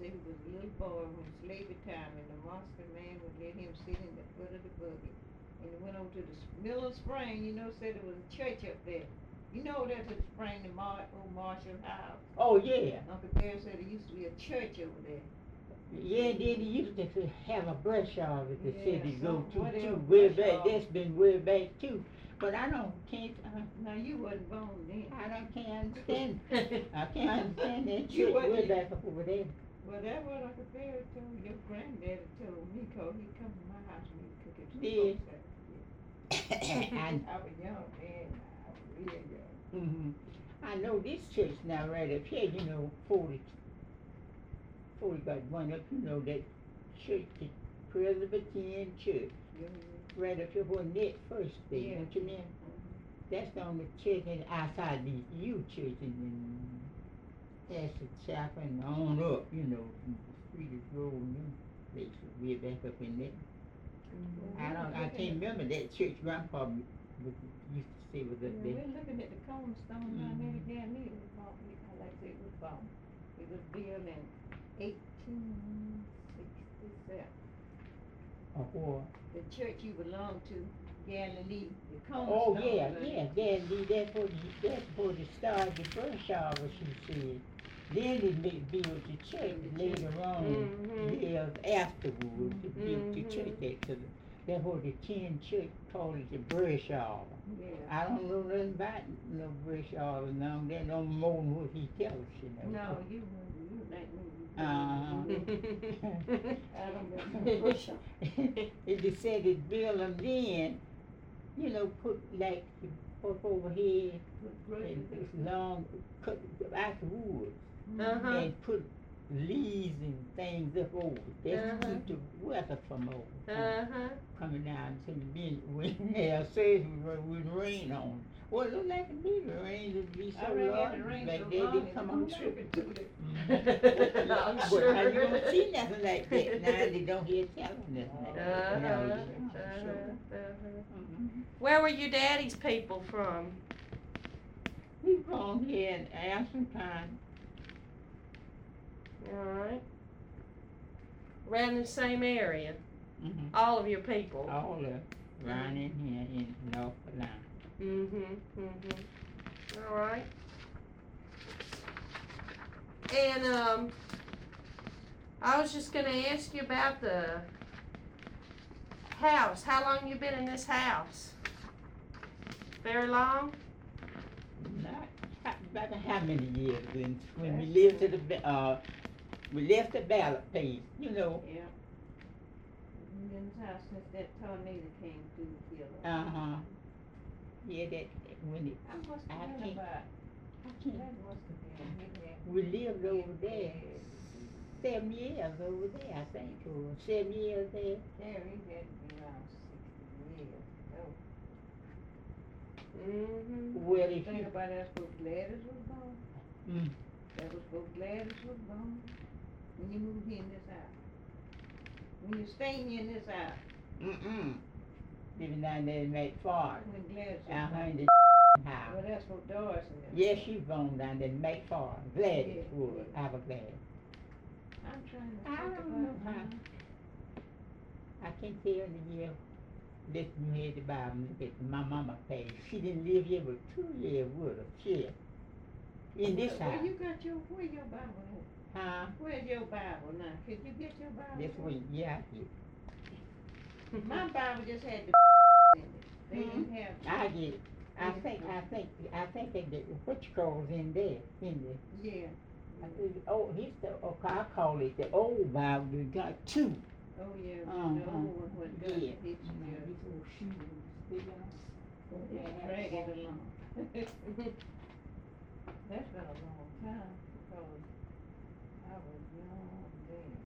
said he was a little boy when slavery time, and the Moscow man would let him sit in the foot of the buggy. And he went over to the Middle Spring, said there was a church up there. You know that's the spring, the old Marshall House. Oh, yeah. Uncle Bear said there used to be a church over there. Yeah, then he used to have a brush off at the city go to too. Way Way back, back, that's been way back too. But I can't. Now you wasn't born then. Can't understand. I can't understand that You church way wasn't. back over there. Well, that's what Uncle Bear told your granddaddy told me, 'cause he come to my house and he cook it. Did. I was young then. I was real young. Mm-hmm. I know this church now right up here, 40 got one up, that church, the Presbyterian Church. Right up here where Ned first stayed, don't you know? That's the only church outside these youth churches, and that's the chapel and on up, from the street is rolling in places way back up in there. I can't remember that church grandpa used to say was up there. We're looking at the cornerstone down there again. It was bought, like I said, it was bought. It was built in 1867. What? The church you belong to, Galilee, the cornerstone. Oh, yeah, Galilee, that's where they started the brush hour, she said. Then they built the church later on, years afterwards, they built the church that's what the 10 church called it the brush hour. Yeah. I don't know nothing about no brush hour now, that no more than what he tells us, No, you like me. I don't know brush hour. They said it built them then, put like over here, and this long, cut out the woods, and put leaves and things up over. That's to keep the weather from over. Coming down to the bin when they say with rain on. Well, it looked like it did. The rain would be so long. Like they didn't come on tripping to it. I'm sure. Now you don't see nothing like that. Now they don't hear telling nothing like that. Where were your daddy's people from? We from here in Ashland. Alright. Around the same area? Mm-hmm. All of your people? All of around in here in North Carolina. Alright. And, I was just gonna ask you about the house. How long you been in this house? Very long? Not about how many years when we lived we left the ballot page, Yeah. Been in this house since that tornado came through the hill. Yeah, that when it. I must have been about. That must have been. We lived over there 7 years over there, I think, or 7 years there. Yeah, we had to be around 60 years. Well, if Think you about that's where Gladys was born. That was where Gladys was born. When you moved in this house. When you staying in this house. living down there in McFarland. When Gladys was born. In the house. Well, that's what Doris and them. Yes, she born down there in McFarland. Gladys would have a Gladys. I'm trying to I think don't know about how. I can't tell the year. Listen, you had the Bible, look at my mama page. She didn't live here but 2 years with her. She in this house. Where you got where your Bible at? Huh? Where's your Bible now? Could you get your Bible? This way, yeah, I get. My Bible just had the in it. They didn't have. I get it. I think that the what you call's in there, Yeah. I call it the old Bible. You got two. Oh yeah. The old one was good. Yeah. Drag it along. That's been a long time because I was young then.